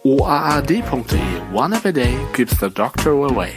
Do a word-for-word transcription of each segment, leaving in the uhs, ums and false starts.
o a a d punkt d e. One app a day keeps the doctor away.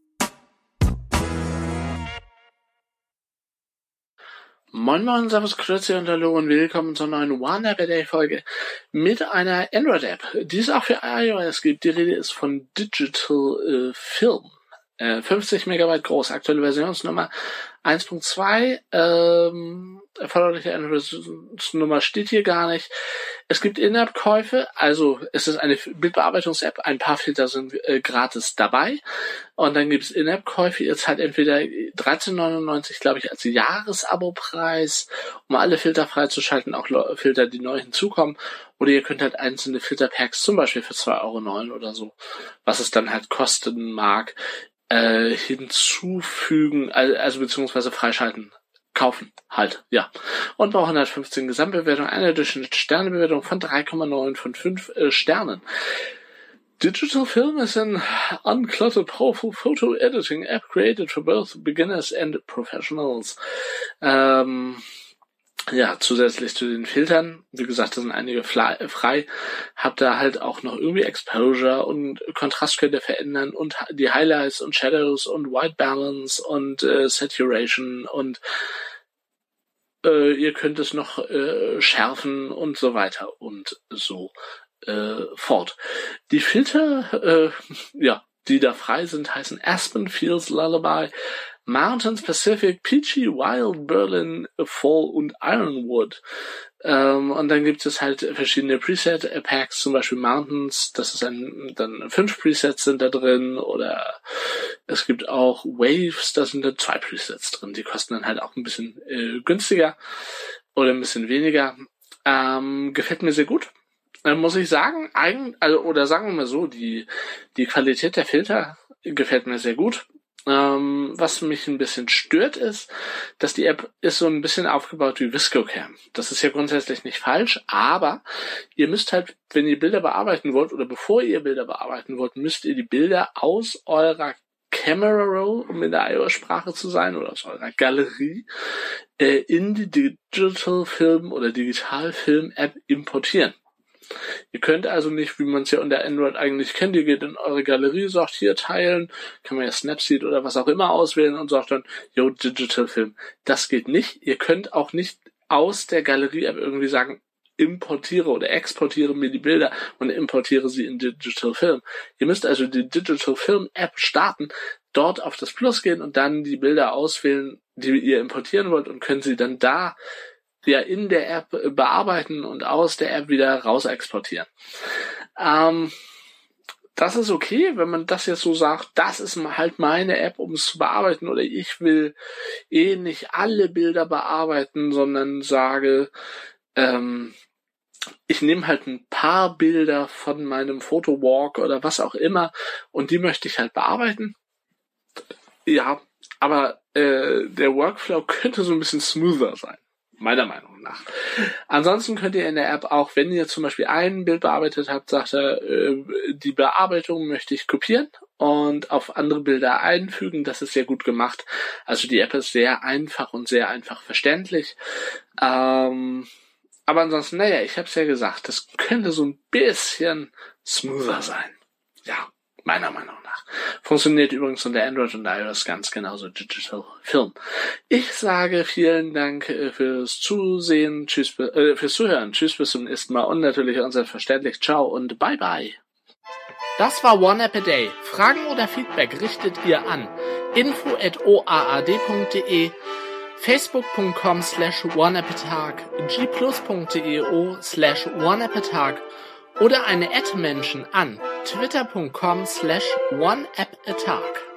Moin Moin, Servus, Grüezi und Hallo und willkommen zur neuen One App a Day Folge mit einer Android-App, die es auch für iOS gibt. Die Rede ist von Digital äh, Film. Äh, fünfzig Megabyte groß, aktuelle Versionsnummer eins Punkt zwei, ähm, erforderliche Versionsnummer steht hier gar nicht. Es gibt In-App-Käufe, also es ist eine Bildbearbeitungs-App, ein paar Filter sind äh, gratis dabei und dann gibt es In-App-Käufe, ihr zahlt entweder dreizehn neunundneunzig, glaube ich, als Jahresabo-Preis, um alle Filter freizuschalten, auch Filter, die neu hinzukommen, oder ihr könnt halt einzelne Filter-Packs, zum Beispiel für zwei Euro neun oder so, was es dann halt kosten mag, äh, hinzufügen, also beziehungsweise freischalten. Kaufen, halt, ja. Und bei hundertfünfzehn Gesamtbewertung eine Durchschnitt-Sternebewertung von drei Komma neun von fünf äh, Sternen. Digital Film is an uncluttered, powerful photo editing app created for both beginners and professionals. Ähm, ja, zusätzlich zu den Filtern, wie gesagt, da sind einige frei, habt ihr halt auch noch irgendwie Exposure und Kontrast könnt ihr verändern und die Highlights und Shadows und White Balance und äh, Saturation und äh, ihr könnt es noch äh, schärfen und so weiter und so äh, fort. Die Filter, äh, ja, die da frei sind, heißen Aspen, Fields, Lullaby, Mountains, Pacific, Peachy, Wild, Berlin, Fall und Ironwood. Ähm, und dann gibt es halt verschiedene Preset-Packs, zum Beispiel Mountains, das ist ein, dann fünf Presets sind da drin, oder es gibt auch Waves, da sind da zwei Presets drin, die kosten dann halt auch ein bisschen äh, günstiger oder ein bisschen weniger. Ähm, gefällt mir sehr gut. Äh, muss ich sagen, eigen, also, oder sagen wir mal so, die, die Qualität der Filter gefällt mir sehr gut. Ähm, was mich ein bisschen stört ist, dass die App ist so ein bisschen aufgebaut wie ViscoCam. Das ist ja grundsätzlich nicht falsch, aber ihr müsst halt, wenn ihr Bilder bearbeiten wollt oder bevor ihr Bilder bearbeiten wollt, müsst ihr die Bilder aus eurer Camera Roll, um in der iOS-Sprache zu sein, oder aus eurer Galerie, äh, in die Digital Film oder Digital Film App importieren. Ihr könnt also nicht, wie man es ja unter Android eigentlich kennt, ihr geht in eure Galerie, sagt hier teilen, kann man ja Snapseed oder was auch immer auswählen und sagt dann, yo, Digital Film. Das geht nicht. Ihr könnt auch nicht aus der Galerie-App irgendwie sagen, importiere oder exportiere mir die Bilder und importiere sie in Digital Film. Ihr müsst also die Digital Film App starten, dort auf das Plus gehen und dann die Bilder auswählen, die ihr importieren wollt und können sie dann da ja in der App bearbeiten und aus der App wieder raus exportieren. Ähm, das ist okay, wenn man das jetzt so sagt, das ist halt meine App, um es zu bearbeiten, oder ich will eh nicht alle Bilder bearbeiten, sondern sage, ähm, ich nehme halt ein paar Bilder von meinem Photowalk oder was auch immer und die möchte ich halt bearbeiten. Ja, aber äh, der Workflow könnte so ein bisschen smoother sein. Meiner Meinung nach. Ansonsten könnt ihr in der App auch, wenn ihr zum Beispiel ein Bild bearbeitet habt, sagt er, äh, die Bearbeitung möchte ich kopieren und auf andere Bilder einfügen. Das ist sehr gut gemacht. Also die App ist sehr einfach und sehr einfach verständlich. Ähm, aber ansonsten, naja, ich habe es ja gesagt, das könnte so ein bisschen smoother sein. Ja, meiner Meinung nach. Funktioniert übrigens unter Android und iOS ganz genauso Digital Film. Ich sage vielen Dank äh, fürs Zusehen, tschüss, äh, fürs Zuhören, tschüss bis zum nächsten Mal und natürlich und selbstverständlich ciao und bye bye. Das war One App a Day. Fragen oder Feedback richtet ihr an info at o a a d punkt d e, facebook punkt com slash one app a tag, g plus punkt d e o slash one app a tag oder eine Ad-Menschen an twitter punkt com slash one app a tag.